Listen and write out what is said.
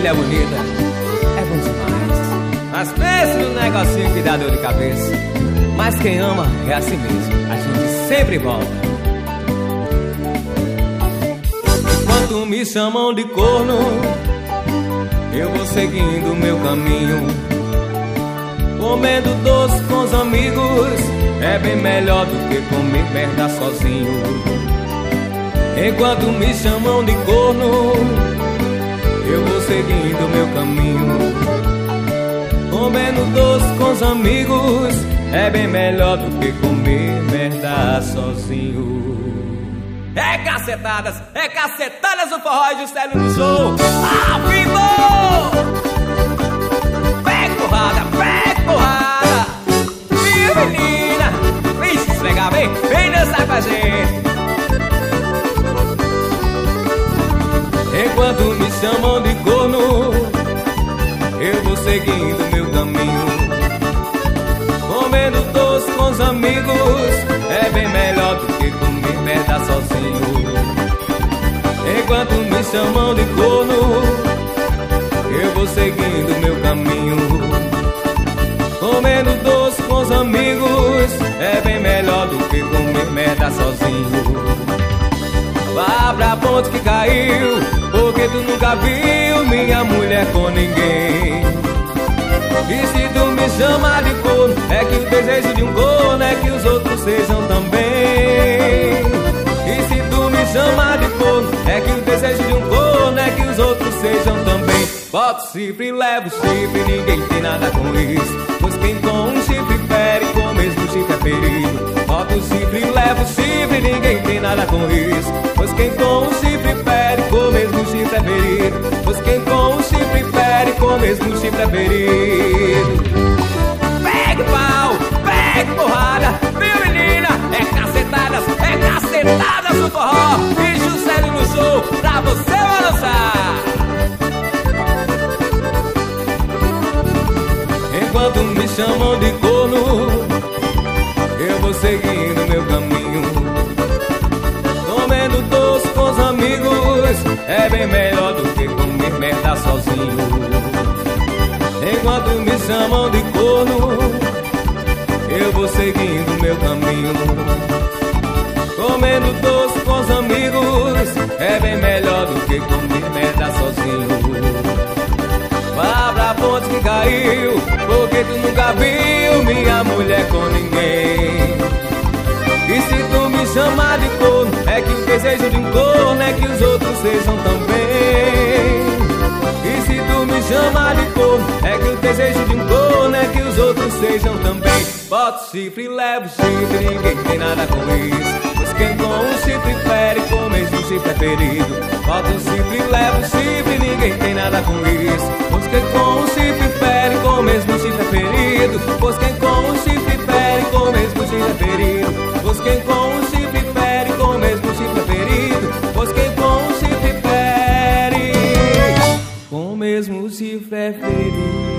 mulher bonita é bom demais. Mas pense no negocinho que dá dor de cabeça. Mas quem ama é assim mesmo, a gente sempre volta. Enquanto me chamam de corno, eu vou seguindo o meu caminho. Comendo doce com os amigos é bem melhor do que comer merda sozinho. Enquanto me chamam de corno, eu vou seguindo o meu caminho. Comendo doce com os amigos é bem melhor do que comer merda sozinho. É cacetadas no forró e Juscelio no show. Vivo! Pega porrada, minha menina, vem se esfregar, vem dançar com a gente. Enquanto me chamam de corno, eu vou seguindo meu caminho. Comendo doce com os amigos é bem melhor do que comer merda sozinho. Enquanto me chamam de corno, eu vou seguindo meu caminho. Comendo doce com os amigos é bem melhor do que comer merda sozinho. Vá pra ponte que caiu, porque tu nunca viu minha mulher com ninguém. E se tu me chama de corno, é que o desejo de um corno é que os outros sejam também. E se tu me chama de corno, é que o desejo de um corno é que os outros sejam também. Bota o chifre e leva o chifre, ninguém tem nada com isso. Pois quem com um chifre fere, com o mesmo chifre é ferido. Bota o chifre e leva o chifre, ninguém tem nada com isso. Pois quem com um chifre fere, com o mesmo chifre é ferido. Pois quem com um chifre fere, com o mesmo chifre é ferido. Pegue pau, pegue porrada, minha menina, é cacetadas no forró e Juscelio no show pra você balançar. Enquanto me chamam de corno, eu vou seguindo meu caminho. Comendo doce com os amigos é bem melhor do que comer merda sozinho. Enquanto me chamam de corno, eu vou seguindo meu caminho. Comendo doce com os amigos é bem melhor do que comer merda sozinho. Vá pra ponte que caiu, porque tu nunca viu minha mulher com ninguém. E se tu me chamar de corno, é que o desejo de um corno é que os outros sejam também. E se tu me chamar de corno, é que o desejo de um corno é que os outros sejam também. Bota o chifre e leva o chifre, ninguém tem nada com isso. Pois quem com um chifre fere, com o mesmo chifre é ferido. Bota o chifre e leva o chifre, ninguém tem nada com isso. Pois quem com um chifre fere, com o mesmo chifre é ferido. Pois quem com um chifre fere, com o mesmo chifre é ferido. Pois quem com um chifre fere, com o mesmo chifre é ferido. Pois quem com um chifre fere, com o mesmo chifre é ferido.